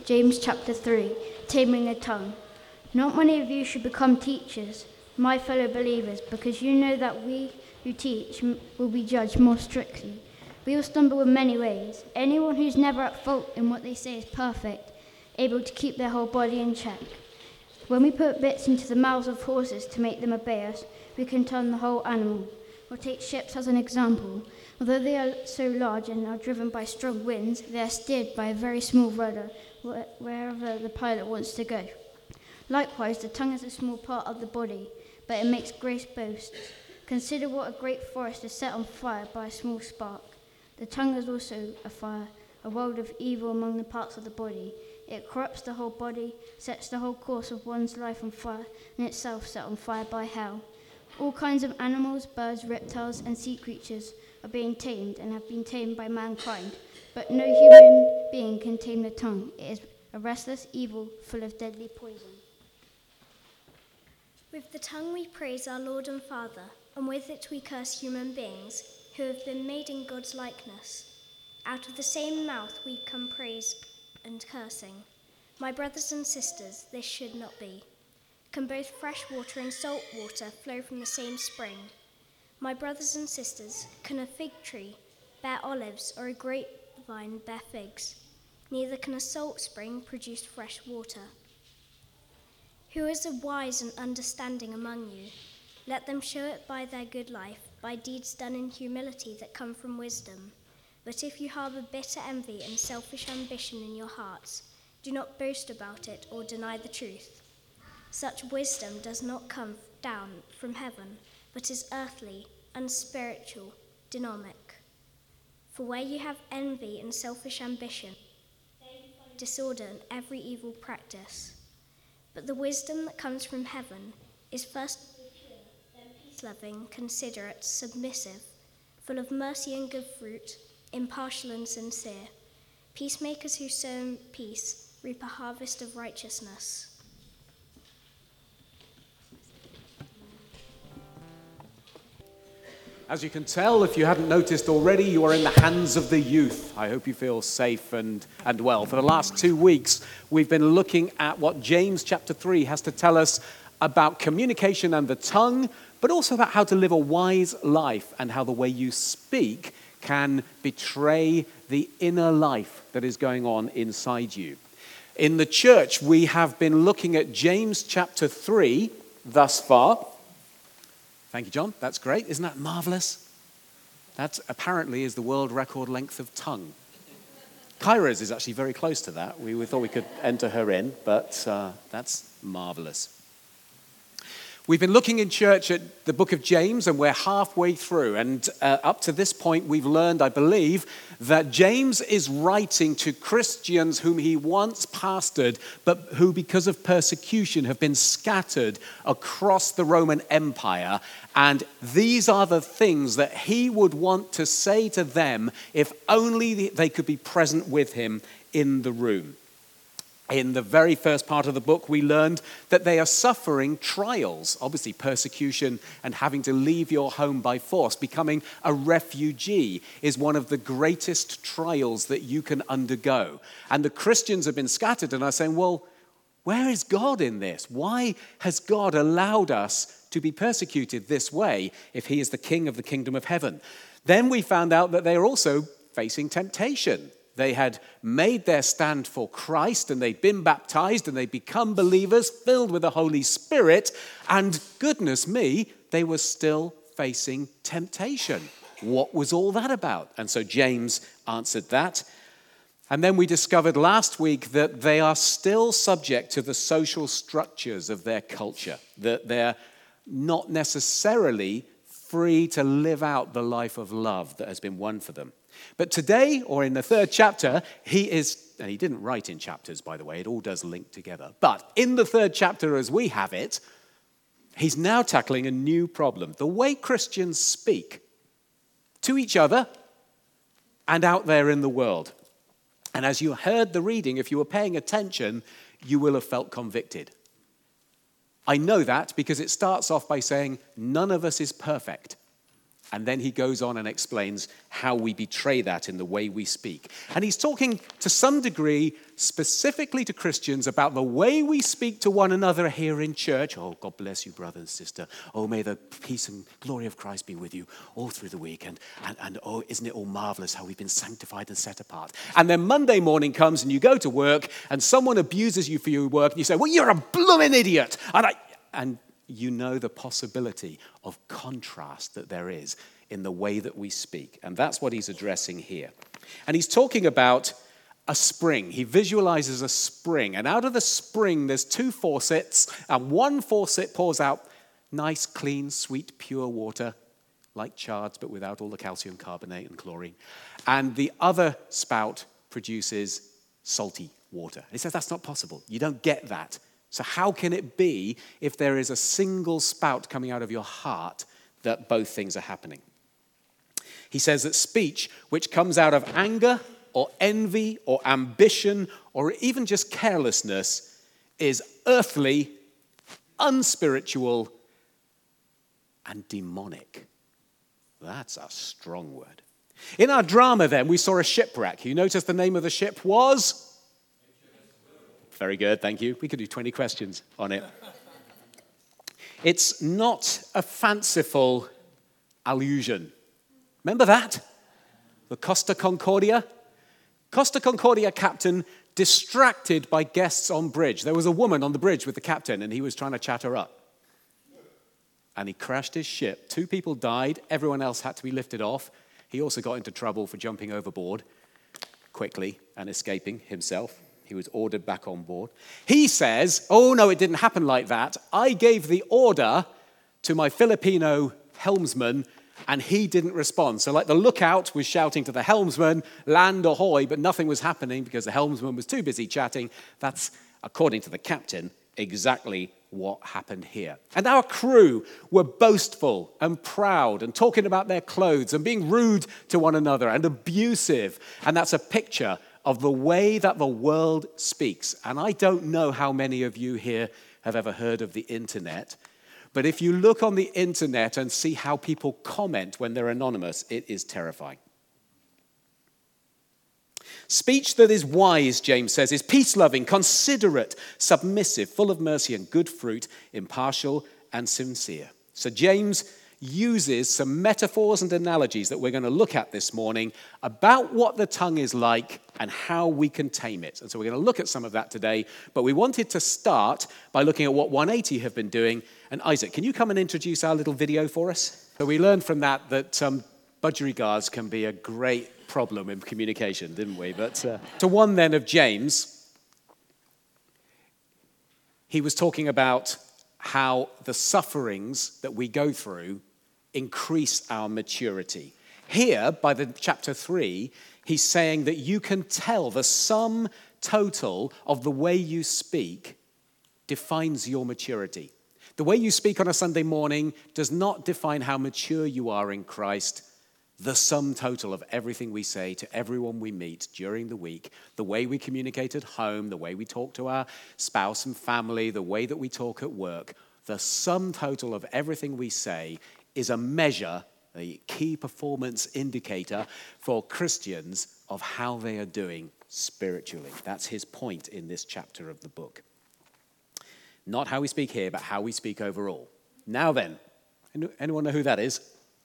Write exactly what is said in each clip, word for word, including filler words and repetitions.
James chapter three, Taming the Tongue. Not many of you should become teachers, my fellow believers, because you know that we who teach will be judged more strictly. We all stumble in many ways. Anyone who's never at fault in what they say is perfect, able to keep their whole body in check. When we put bits into the mouths of horses to make them obey us, we can turn the whole animal. Or take ships as an example. Although they are so large and are driven by strong winds, they are steered by a very small rudder wherever the pilot wants to go. Likewise, the tongue is a small part of the body, but it makes great boasts. Consider what a great forest is set on fire by a small spark. The tongue is also a fire, a world of evil among the parts of the body. It corrupts the whole body, sets the whole course of one's life on fire, and itself set on fire by hell. All kinds of animals, birds, reptiles, and sea creatures are being tamed and have been tamed by mankind, but no human being can tame the tongue. It is a restless evil full of deadly poison. With the tongue we praise our Lord and Father, and with it we curse human beings who have been made in God's likeness. Out of the same mouth we come praise and cursing. My brothers and sisters, this should not be. Can both fresh water and salt water flow from the same spring? My brothers and sisters, can a fig tree bear olives or a grapevine bear figs? Neither can a salt spring produce fresh water. Who is a wise and understanding among you? Let them show it by their good life, by deeds done in humility that come from wisdom. But if you harbor bitter envy and selfish ambition in your hearts, do not boast about it or deny the truth. Such wisdom does not come down from heaven, but is earthly, unspiritual, demonic. For where you have envy and selfish ambition, there you find disorder and every evil practice. But the wisdom that comes from heaven is first pure, then peace-loving, considerate, submissive, full of mercy and good fruit, impartial and sincere. Peacemakers who sow peace reap a harvest of righteousness. As you can tell, if you hadn't noticed already, you are in the hands of the youth. I hope you feel safe and, and well. For the last two weeks, we've been looking at what James chapter three has to tell us about communication and the tongue, but also about how to live a wise life and how the way you speak can betray the inner life that is going on inside you. In the church, we have been looking at James chapter three thus far. Thank you, John. That's great. Isn't that marvelous? That apparently is the world record length of tongue. Kyra's is actually very close to that. We, we thought we could enter her in, but uh, that's marvelous. We've been looking in church at the book of James, and we're halfway through. And uh, up to this point, we've learned, I believe, that James is writing to Christians whom he once pastored, but who, because of persecution, have been scattered across the Roman Empire. And these are the things that he would want to say to them if only they could be present with him in the room. In the very first part of the book, we learned that they are suffering trials, obviously persecution and having to leave your home by force. Becoming a refugee is one of the greatest trials that you can undergo. And the Christians have been scattered and are saying, well, where is God in this? Why has God allowed us to be persecuted this way if he is the king of the kingdom of heaven? Then we found out that they are also facing temptation. They had made their stand for Christ and they'd been baptized and they'd become believers filled with the Holy Spirit. And goodness me, they were still facing temptation. What was all that about? And so James answered that. And then we discovered last week that they are still subject to the social structures of their culture, that they're not necessarily free to live out the life of love that has been won for them. But today, or in the third chapter, he is, and he didn't write in chapters, by the way, it all does link together. But in the third chapter, as we have it, he's now tackling a new problem. The way Christians speak to each other and out there in the world. And as you heard the reading, if you were paying attention, you will have felt convicted. I know that because it starts off by saying, none of us is perfect. And then he goes on and explains how we betray that in the way we speak. And he's talking to some degree specifically to Christians about the way we speak to one another here in church. Oh, God bless you, brother and sister. Oh, may the peace and glory of Christ be with you all through the week. And, and, and oh, isn't it all marvelous how we've been sanctified and set apart? And then Monday morning comes and you go to work and someone abuses you for your work and you say, well, you're a blooming idiot. And, I, and you know the possibility of contrast that there is in the way that we speak. And that's what he's addressing here. And he's talking about a spring. He visualizes a spring. And out of the spring, there's two faucets. And one faucet pours out nice, clean, sweet, pure water, like Chard's, but without all the calcium carbonate and chlorine. And the other spout produces salty water. He says that's not possible. You don't get that. So how can it be if there is a single spout coming out of your heart that both things are happening? He says that speech, which comes out of anger or envy or ambition or even just carelessness, is earthly, unspiritual, and demonic. That's a strong word. In our drama then, we saw a shipwreck. You notice the name of the ship was? Very good, thank you. We could do twenty questions on it. It's not a fanciful allusion. Remember that? The Costa Concordia? Costa Concordia captain distracted by guests on bridge. There was a woman on the bridge with the captain and he was trying to chat her up. And he crashed his ship. Two people died. Everyone else had to be lifted off. He also got into trouble for jumping overboard quickly and escaping himself. He was ordered back on board. He says, oh no, it didn't happen like that. I gave the order to my Filipino helmsman and he didn't respond. So like the lookout was shouting to the helmsman, land ahoy, but nothing was happening because the helmsman was too busy chatting. That's, according to the captain, exactly what happened here. And our crew were boastful and proud and talking about their clothes and being rude to one another and abusive. And that's a picture of the way that the world speaks. And I don't know how many of you here have ever heard of the internet. But if you look on the internet and see how people comment when they're anonymous, it is terrifying. Speech that is wise, James says, is peace-loving, considerate, submissive, full of mercy and good fruit, impartial and sincere. So James uses some metaphors and analogies that we're going to look at this morning about what the tongue is like and how we can tame it. And so we're going to look at some of that today, but we wanted to start by looking at what one eighty have been doing. And Isaac, can you come and introduce our little video for us? So we learned from that that um, budgerigars can be a great problem in communication, didn't we? But uh, to one then of James, he was talking about how the sufferings that we go through increase our maturity. Here, by the chapter three, he's saying that you can tell the sum total of the way you speak defines your maturity. The way you speak on a Sunday morning does not define how mature you are in Christ. The sum total of everything we say to everyone we meet during the week, the way we communicate at home, the way we talk to our spouse and family, the way that we talk at work, the sum total of everything we say is a measure, a key performance indicator for Christians of how they are doing spiritually. That's his point in this chapter of the book. Not how we speak here, but how we speak overall. Now then, anyone know who that is?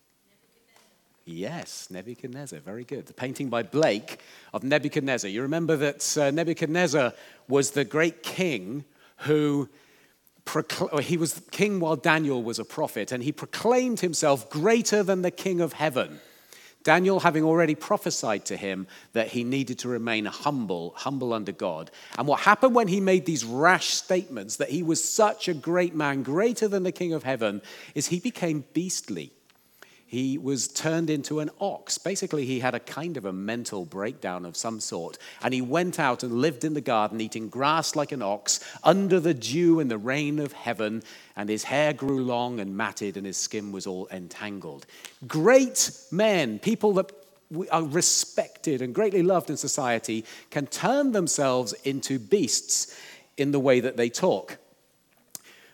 Yes, Nebuchadnezzar, very good. The painting by Blake of Nebuchadnezzar. You remember that uh, Nebuchadnezzar was the great king who, procl- he was king while Daniel was a prophet, and he proclaimed himself greater than the king of heaven. Daniel having already prophesied to him that he needed to remain humble, humble under God. And what happened when he made these rash statements that he was such a great man, greater than the king of heaven, is he became beastly. He was turned into an ox. Basically, he had a kind of a mental breakdown of some sort. And he went out and lived in the garden, eating grass like an ox, under the dew and the rain of heaven. And his hair grew long and matted, and his skin was all entangled. Great men, people that are respected and greatly loved in society, can turn themselves into beasts in the way that they talk.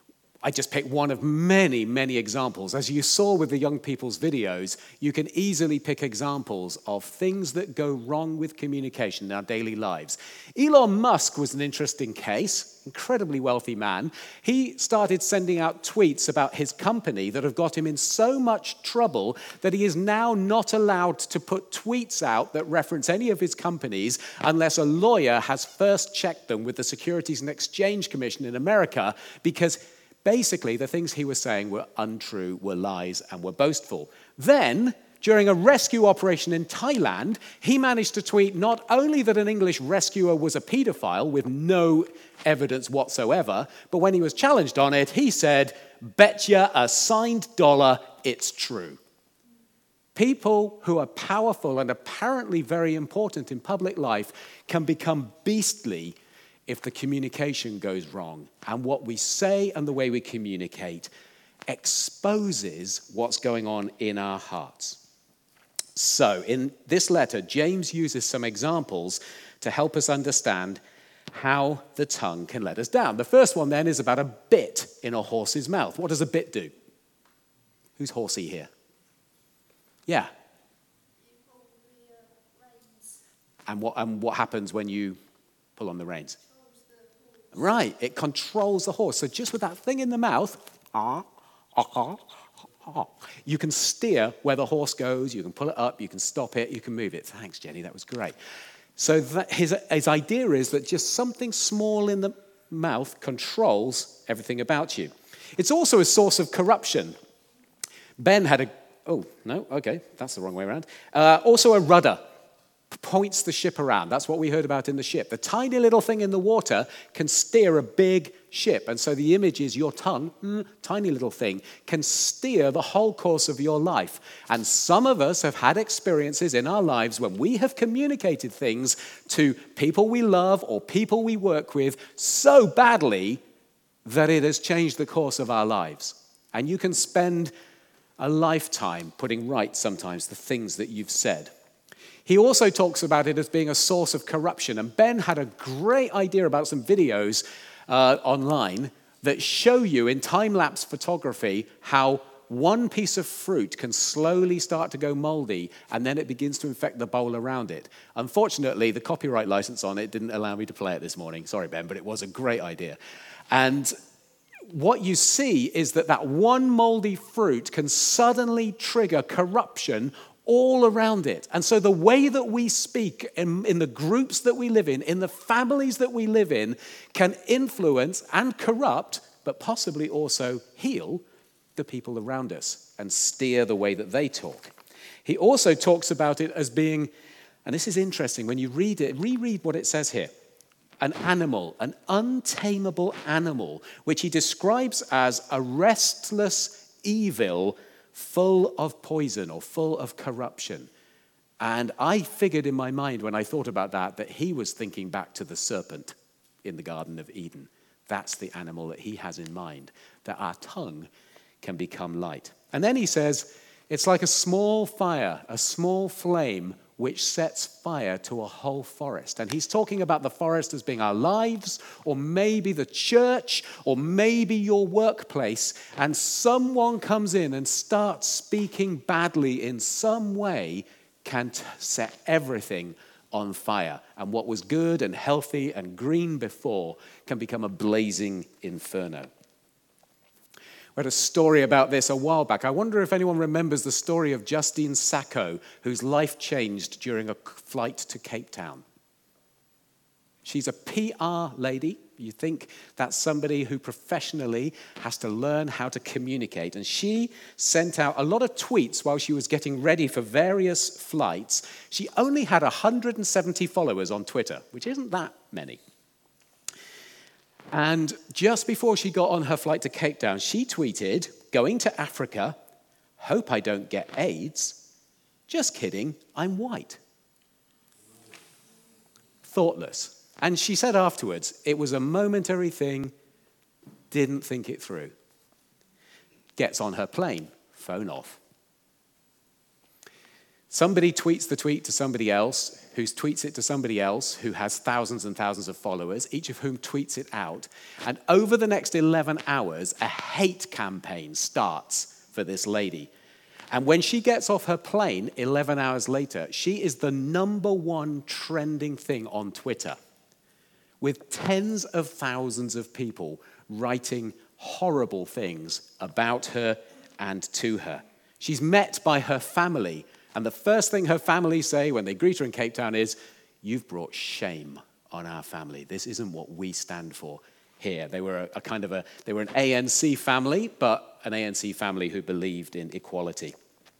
I just picked one of many, many examples. As you saw with the young people's videos, you can easily pick examples of things that go wrong with communication in our daily lives. Elon Musk was an interesting case, incredibly wealthy man. He started sending out tweets about his company that have got him in so much trouble that he is now not allowed to put tweets out that reference any of his companies unless a lawyer has first checked them with the Securities and Exchange Commission in America, because basically, the things he was saying were untrue, were lies, and were boastful. Then, during a rescue operation in Thailand, he managed to tweet not only that an English rescuer was a pedophile with no evidence whatsoever, but when he was challenged on it, he said, "Betcha a signed dollar, it's true." People who are powerful and apparently very important in public life can become beastly if the communication goes wrong. And what we say and the way we communicate exposes what's going on in our hearts. So, in this letter, James uses some examples to help us understand how the tongue can let us down. The first one, then, is about a bit in a horse's mouth. What does a bit do? Who's horsey here? Yeah. And what, and what happens when you pull on the reins? Right, it controls the horse. So just with that thing in the mouth, ah, ah, ah, you can steer where the horse goes, you can pull it up, you can stop it, you can move it. Thanks, Jenny, that was great. So that his, his idea is that just something small in the mouth controls everything about you. It's also a source of corruption. Ben had a, oh, no, okay, that's the wrong way around. Uh, also a rudder. Points the ship around. That's what we heard about in the ship. The tiny little thing in the water can steer a big ship. And so the image is your tongue, mm, tiny little thing, can steer the whole course of your life. And some of us have had experiences in our lives when we have communicated things to people we love or people we work with so badly that it has changed the course of our lives. And you can spend a lifetime putting right sometimes the things that you've said. He also talks about it as being a source of corruption. And Ben had a great idea about some videos uh, online that show you in time-lapse photography how one piece of fruit can slowly start to go moldy, and then it begins to infect the bowl around it. Unfortunately, the copyright license on it didn't allow me to play it this morning. Sorry, Ben, but it was a great idea. And what you see is that that one moldy fruit can suddenly trigger corruption all around it. And so the way that we speak in, in the groups that we live in, in the families that we live in, can influence and corrupt, but possibly also heal the people around us and steer the way that they talk. He also talks about it as being, and this is interesting, when you read it, reread what it says here, an animal, an untamable animal, which he describes as a restless evil full of poison or full of corruption. And I figured in my mind when I thought about that, that he was thinking back to the serpent in the Garden of Eden. That's the animal that he has in mind, that our tongue can become light. And then he says, it's like a small fire, a small flame, which sets fire to a whole forest. And he's talking about the forest as being our lives, or maybe the church, or maybe your workplace, and someone comes in and starts speaking badly in some way, can t- set everything on fire. And what was good and healthy and green before can become a blazing inferno. We had a story about this a while back. I wonder if anyone remembers the story of Justine Sacco, whose life changed during a flight to Cape Town. She's a P R lady. You think that's somebody who professionally has to learn how to communicate. And she sent out a lot of tweets while she was getting ready for various flights. She only had one hundred seventy followers on Twitter, which isn't that many. And just before she got on her flight to Cape Town, she tweeted, "Going to Africa, hope I don't get AIDS. Just kidding, I'm white." Thoughtless. And she said afterwards, it was a momentary thing, didn't think it through. Gets on her plane, phone off. Somebody tweets the tweet to somebody else who tweets it to somebody else who has thousands and thousands of followers, each of whom tweets it out. And over the next eleven hours, a hate campaign starts for this lady. And when she gets off her plane eleven hours later, she is the number one trending thing on Twitter, with tens of thousands of people writing horrible things about her and to her. She's met by her family, and the first thing her family say when they greet her in Cape Town is, "You've brought shame on our family. This isn't what we stand for here." They were a, a kind of a, they were an A N C family, but an A N C family who believed in equality.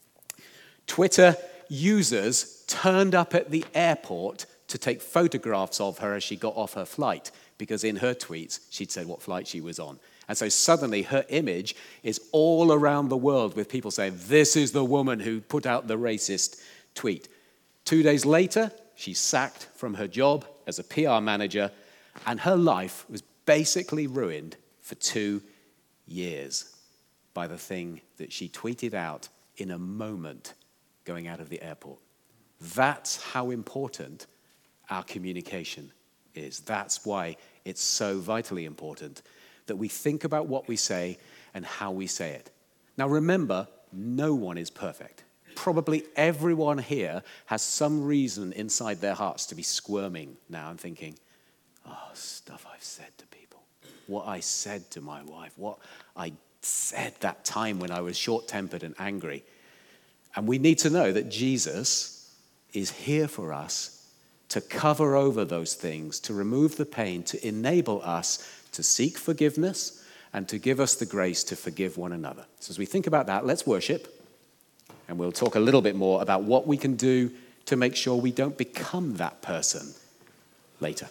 Twitter users turned up at the airport to take photographs of her as she got off her flight, because in her tweets, she'd said what flight she was on. And so suddenly her image is all around the world with people saying, this is the woman who put out the racist tweet. Two days later, she's sacked from her job as a P R manager, and her life was basically ruined for two years by the thing that she tweeted out in a moment going out of the airport. That's how important our communication is. That's why it's so vitally important that we think about what we say and how we say it. Now remember, no one is perfect. Probably everyone here has some reason inside their hearts to be squirming now and thinking, oh, stuff I've said to people, what I said to my wife, what I said that time when I was short-tempered and angry. And we need to know that Jesus is here for us to cover over those things, to remove the pain, to enable us to seek forgiveness and to give us the grace to forgive one another. So as we think about that, let's worship, and we'll talk a little bit more about what we can do to make sure we don't become that person later.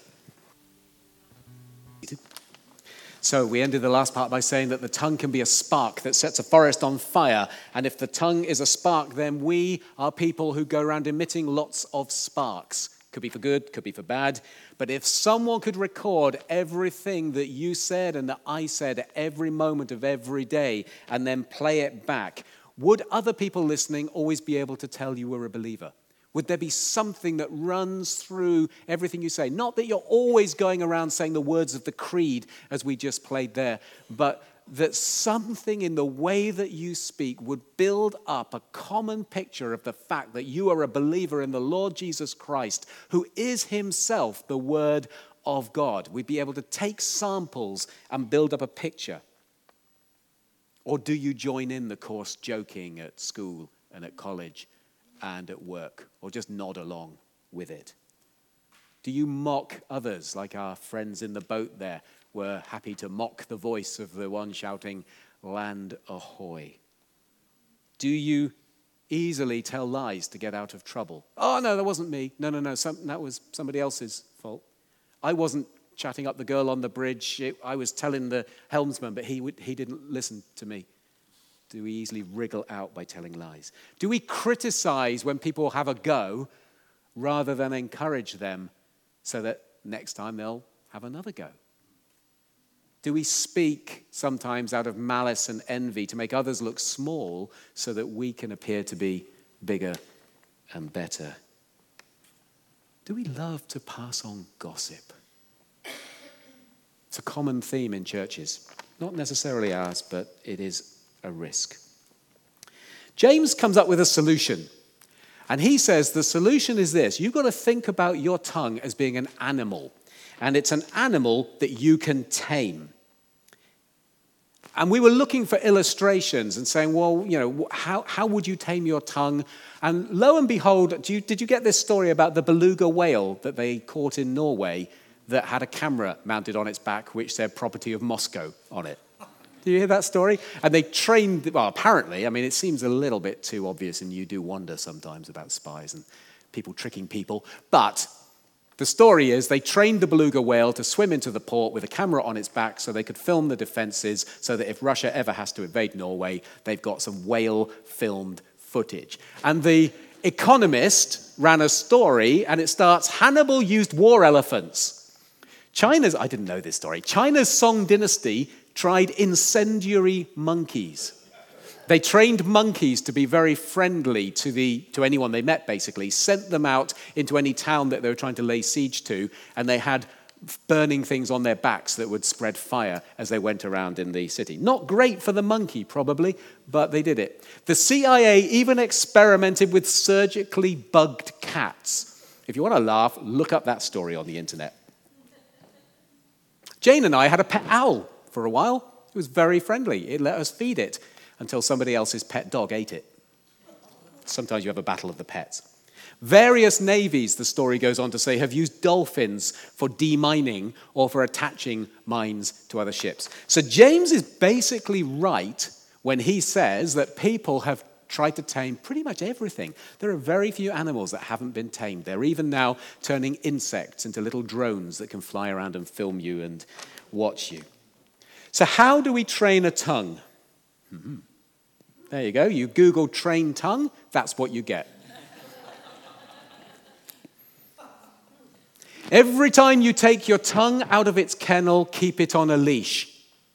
So we ended the last part by saying that the tongue can be a spark that sets a forest on fire. And if the tongue is a spark, then we are people who go around emitting lots of sparks. Could be for good, could be for bad. But if someone could record everything that you said and that I said at every moment of every day and then play it back, would other people listening always be able to tell you were a believer? Would there be something that runs through everything you say? Not that you're always going around saying the words of the creed as we just played there, but that something in the way that you speak would build up a common picture of the fact that you are a believer in the Lord Jesus Christ, who is himself the Word of God. We'd be able to take samples and build up a picture. Or do you join in the coarse joking at school and at college and at work, or just nod along with it? Do you mock others, like our friends in the boat there were happy to mock the voice of the one shouting, "Land ahoy"? Do you easily tell lies to get out of trouble? Oh, no, that wasn't me. No, no, no, some, that was somebody else's fault. I wasn't chatting up the girl on the bridge. It, I was telling the helmsman, but he, would, he didn't listen to me. Do we easily wriggle out by telling lies? Do we criticize when people have a go rather than encourage them so that next time they'll have another go? Do we speak sometimes out of malice and envy to make others look small so that we can appear to be bigger and better? Do we love to pass on gossip? It's a common theme in churches. Not necessarily ours, but it is a risk. James comes up with a solution. And he says the solution is this. You've got to think about your tongue as being an animal. And it's an animal that you can tame. And we were looking for illustrations and saying, well, you know, how, how would you tame your tongue? And lo and behold, do you, did you get this story about the beluga whale that they caught in Norway that had a camera mounted on its back which said property of Moscow on it? Do you hear that story? And they trained, well, apparently, I mean, it seems a little bit too obvious, and you do wonder sometimes about spies and people tricking people. But the story is they trained the beluga whale to swim into the port with a camera on its back so they could film the defenses so that if Russia ever has to invade Norway, they've got some whale-filmed footage. And the Economist ran a story, and it starts, Hannibal used war elephants. China's, I didn't know this story, China's Song dynasty tried incendiary monkeys. They trained monkeys to be very friendly to, the, to anyone they met, basically, sent them out into any town that they were trying to lay siege to, and they had burning things on their backs that would spread fire as they went around in the city. Not great for the monkey, probably, but they did it. The C I A even experimented with surgically bugged cats. If you want to laugh, look up that story on the internet. Jane and I had a pet owl for a while. It was very friendly. It let us feed it until somebody else's pet dog ate it. Sometimes you have a battle of the pets. Various navies, the story goes on to say, have used dolphins for demining or for attaching mines to other ships. So James is basically right when he says that people have tried to tame pretty much everything. There are very few animals that haven't been tamed. They're even now turning insects into little drones that can fly around and film you and watch you. So how do we train a tongue? Mm-hmm. There you go. You Google train tongue, that's what you get. Every time you take your tongue out of its kennel, keep it on a leash.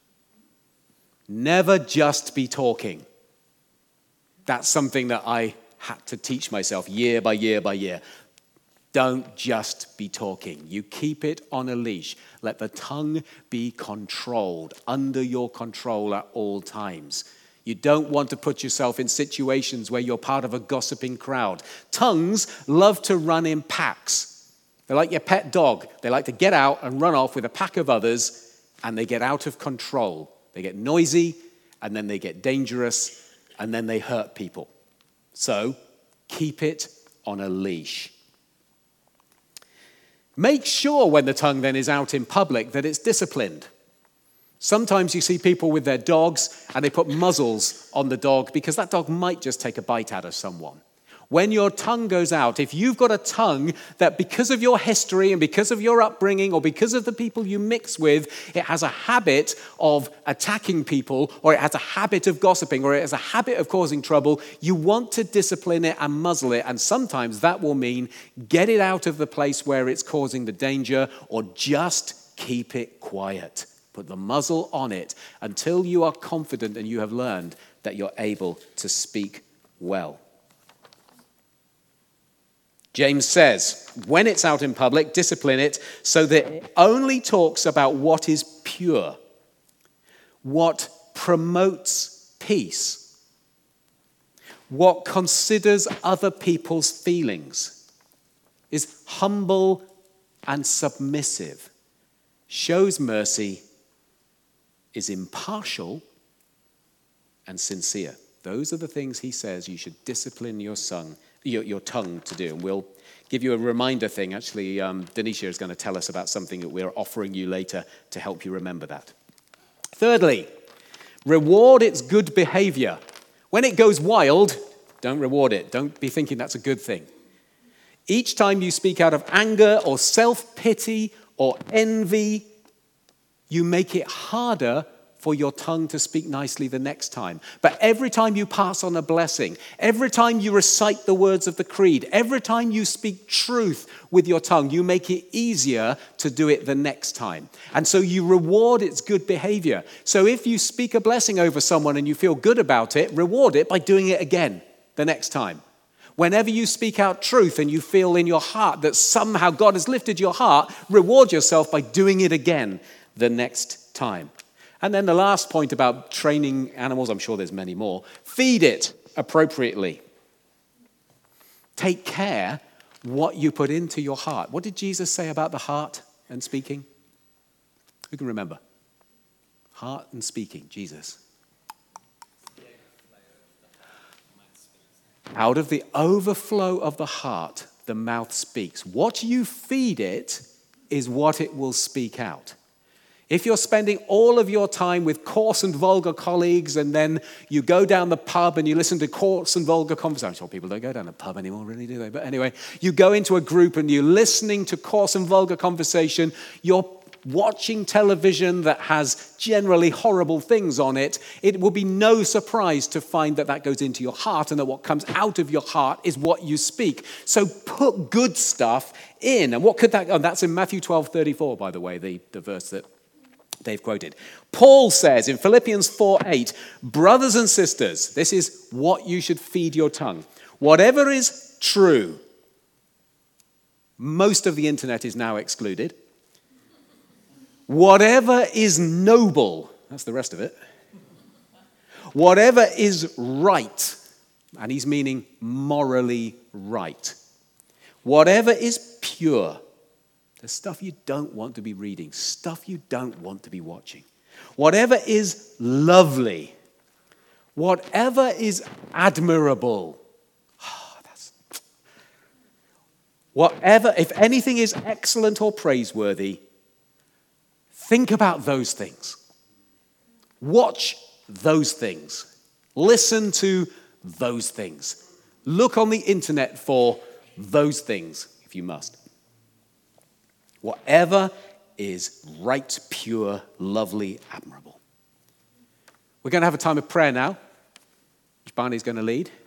Never just be talking. That's something that I had to teach myself year by year by year. Don't just be talking. You keep it on a leash. Let the tongue be controlled, under your control at all times. You don't want to put yourself in situations where you're part of a gossiping crowd. Tongues love to run in packs. They're like your pet dog. They like to get out and run off with a pack of others, and they get out of control. They get noisy, and then they get dangerous, and then they hurt people. So, keep it on a leash. Make sure when the tongue then is out in public that it's disciplined. Sometimes you see people with their dogs, and they put muzzles on the dog because that dog might just take a bite out of someone. When your tongue goes out, if you've got a tongue that because of your history and because of your upbringing or because of the people you mix with, it has a habit of attacking people, or it has a habit of gossiping, or it has a habit of causing trouble, you want to discipline it and muzzle it. And sometimes that will mean get it out of the place where it's causing the danger, or just keep it quiet. Put the muzzle on it until you are confident and you have learned that you're able to speak well. James says, when it's out in public, discipline it so that it only talks about what is pure, what promotes peace, what considers other people's feelings, is humble and submissive, shows mercy, is impartial and sincere. Those are the things he says you should discipline your son, your, your tongue to do. And we'll give you a reminder thing. Actually, um, Denisha is going to tell us about something that we're offering you later to help you remember that. Thirdly, reward its good behavior. When it goes wild, don't reward it. Don't be thinking that's a good thing. Each time you speak out of anger or self-pity or envy, you make it harder for your tongue to speak nicely the next time. But every time you pass on a blessing, every time you recite the words of the creed, every time you speak truth with your tongue, you make it easier to do it the next time. And so you reward its good behavior. So if you speak a blessing over someone and you feel good about it, reward it by doing it again the next time. Whenever you speak out truth and you feel in your heart that somehow God has lifted your heart, reward yourself by doing it again the next time. And then the last point about training animals, I'm sure there's many more, feed it appropriately. Take care what you put into your heart. What did Jesus say about the heart and speaking? Who can remember? Heart and speaking, Jesus. Out of the overflow of the heart, the mouth speaks. What you feed it is what it will speak out. If you're spending all of your time with coarse and vulgar colleagues, and then you go down the pub and you listen to coarse and vulgar conversation, I'm sure people don't go down the pub anymore, really, do they? But anyway, you go into a group and you're listening to coarse and vulgar conversation, you're watching television that has generally horrible things on it, it will be no surprise to find that that goes into your heart and that what comes out of your heart is what you speak. So put good stuff in. And what could that, oh, that's in Matthew twelve thirty-four, by the way, the, the verse that Dave quoted. Paul says in Philippians four eight, brothers and sisters, this is what you should feed your tongue. Whatever is true, most of the internet is now excluded. Whatever is noble, that's the rest of it. Whatever is right, and he's meaning morally right. Whatever is pure, the stuff you don't want to be reading, stuff you don't want to be watching. Whatever is lovely, whatever is admirable, oh, that's, whatever, if anything is excellent or praiseworthy, think about those things. Watch those things. Listen to those things. Look on the internet for those things, if you must. Whatever is right, pure, lovely, admirable. We're going to have a time of prayer now, which Barney's going to lead.